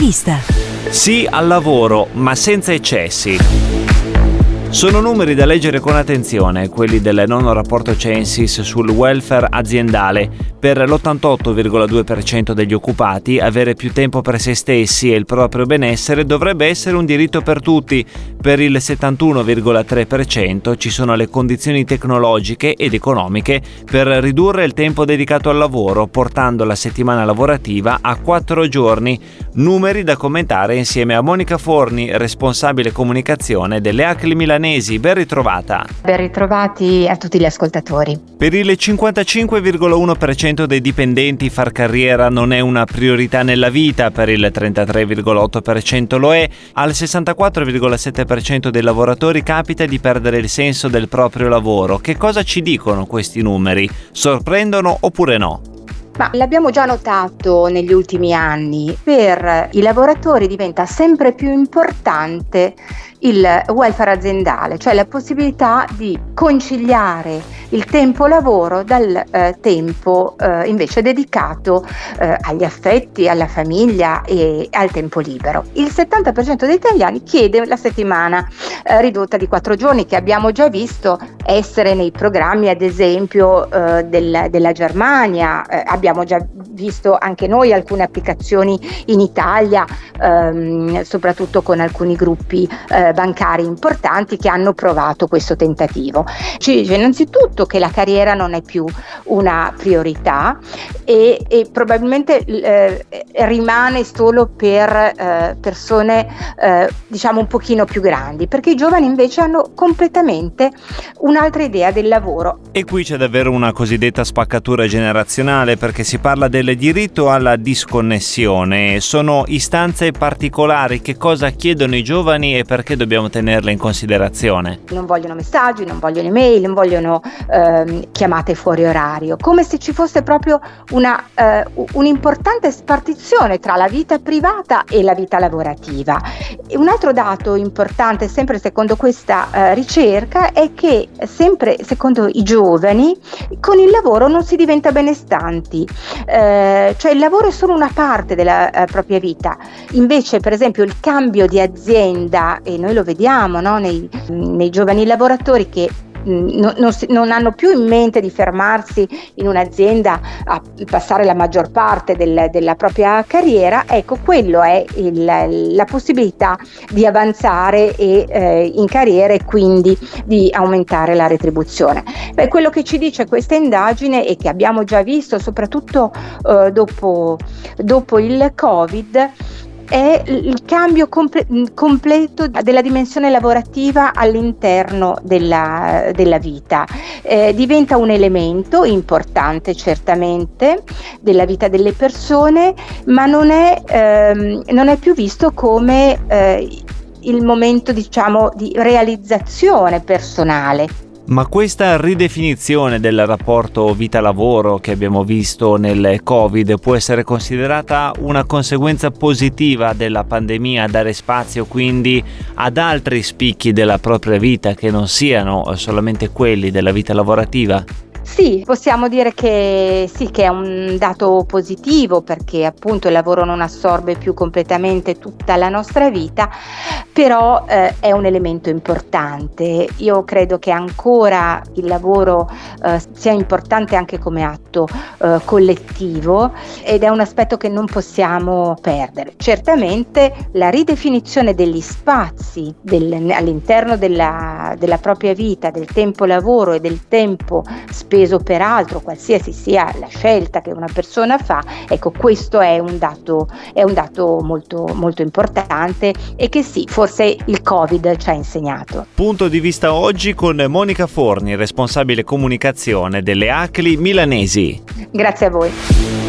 L'intervista. Sì al lavoro, ma senza eccessi. Sono numeri da leggere con attenzione, quelli del nono rapporto Censis sul welfare aziendale. Per l'88,2% degli occupati, avere più tempo per se stessi e il proprio benessere dovrebbe essere un diritto per tutti. Per il 71,3% ci sono le condizioni tecnologiche ed economiche per ridurre il tempo dedicato al lavoro, portando la settimana lavorativa a 4 giorni. Numeri da commentare insieme a Monica Forni, responsabile comunicazione delle ACLI milanesi. Ben ritrovata. Ben ritrovati a tutti gli ascoltatori. Per il 55,1% dei dipendenti far carriera non è una priorità nella vita, per il 33,8% lo è, al 64,7% dei lavoratori capita di perdere il senso del proprio lavoro. Che cosa ci dicono questi numeri? Sorprendono oppure no? Ma l'abbiamo già notato negli ultimi anni, per i lavoratori diventa sempre più importante il welfare aziendale, cioè la possibilità di conciliare il tempo lavoro dal tempo invece dedicato agli affetti, alla famiglia e al tempo libero. Il 70% degli italiani chiede la settimana ridotta di 4 giorni, che abbiamo già visto essere nei programmi, ad esempio della Germania. Abbiamo già visto anche noi alcune applicazioni in Italia, soprattutto con alcuni gruppi bancari importanti che hanno provato questo tentativo. Ci dice innanzitutto che la carriera non è più una priorità e probabilmente rimane solo per persone diciamo un pochino più grandi, perché i giovani invece hanno completamente un'altra idea del lavoro. E qui c'è davvero una cosiddetta spaccatura generazionale, perché si parla del diritto alla disconnessione. Sono istanze particolari. Che cosa chiedono i giovani e perché dobbiamo tenerle in considerazione? Non vogliono messaggi, non vogliono email, non vogliono chiamate fuori orario, come se ci fosse proprio un'importante spartizione tra la vita privata e la vita lavorativa. E un altro dato importante, sempre secondo questa ricerca, è che sempre secondo i giovani con il lavoro non si diventa benestanti, cioè il lavoro è solo una parte della propria vita. Invece, per esempio, il cambio di azienda, e noi lo vediamo, no? nei giovani lavoratori che non hanno più in mente di fermarsi in un'azienda a passare la maggior parte della propria carriera. Ecco, quello è la possibilità di avanzare in carriera e quindi di aumentare la retribuzione. Quello che ci dice questa indagine, e che abbiamo già visto soprattutto dopo il Covid, è il cambio completo della dimensione lavorativa all'interno della vita. Diventa un elemento importante certamente della vita delle persone, ma non è più visto come il momento, diciamo, di realizzazione personale. Ma questa ridefinizione del rapporto vita-lavoro che abbiamo visto nel Covid può essere considerata una conseguenza positiva della pandemia, dare spazio quindi ad altri spicchi della propria vita che non siano solamente quelli della vita lavorativa? Sì, possiamo dire che sì, che è un dato positivo, perché appunto il lavoro non assorbe più completamente tutta la nostra vita, però è un elemento importante. Io credo che ancora il lavoro sia importante anche come atto collettivo, ed è un aspetto che non possiamo perdere. Certamente la ridefinizione degli spazi all'interno della propria vita, del tempo lavoro e del tempo speso per altro, qualsiasi sia la scelta che una persona fa, ecco, questo è un dato molto, molto importante, e che sì, forse il Covid ci ha insegnato. Punto di vista oggi con Monica Forni, responsabile comunicazione delle ACLI milanesi. Grazie a voi.